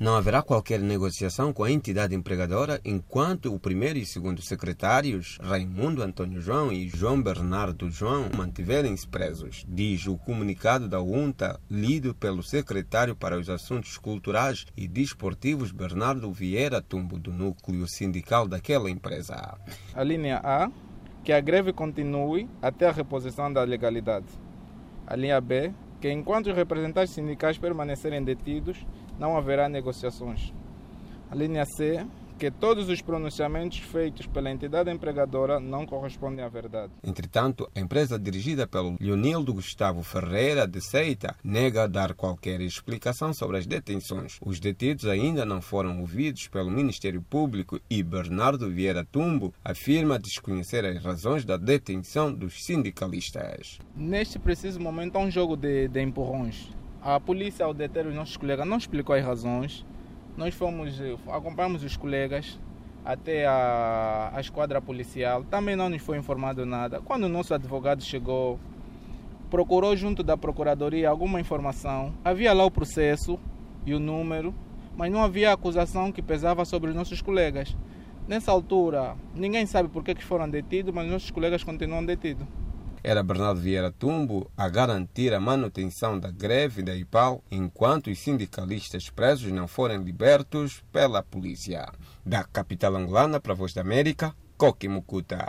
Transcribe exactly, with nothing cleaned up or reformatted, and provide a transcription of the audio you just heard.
Não haverá qualquer negociação com a entidade empregadora enquanto o primeiro e segundo secretários, Raimundo Antônio João e João Bernardo João, mantiverem-se presos, diz o comunicado da UNTA, lido pelo secretário para os Assuntos Culturais e Desportivos, Bernardo Vieira Tumbo, do núcleo sindical daquela empresa. A linha A, que a greve continue até a reposição da legalidade. A linha B, que enquanto os representantes sindicais permanecerem detidos, não haverá negociações. A linha C, que todos os pronunciamentos feitos pela entidade empregadora não correspondem à verdade. Entretanto, a empresa dirigida pelo Leonildo Gustavo Ferreira de Seita nega dar qualquer explicação sobre as detenções. Os detidos ainda não foram ouvidos pelo Ministério Público e Bernardo Vieira Tumbo afirma desconhecer as razões da detenção dos sindicalistas. Neste preciso momento há um jogo de, de empurrões. A polícia, ao deter os nossos colegas, não explicou as razões. Nós fomos, acompanhamos os colegas até a, a esquadra policial. Também não nos foi informado nada. Quando o nosso advogado chegou, procurou junto da procuradoria alguma informação. Havia lá o processo e o número, mas não havia acusação que pesava sobre os nossos colegas. Nessa altura, ninguém sabe por que foram detidos, mas nossos colegas continuam detidos. Era Bernardo Vieira Tumbo a garantir a manutenção da greve da I P A L enquanto os sindicalistas presos não forem libertos pela polícia. Da capital angolana para a Voz da América, Coque Mucuta.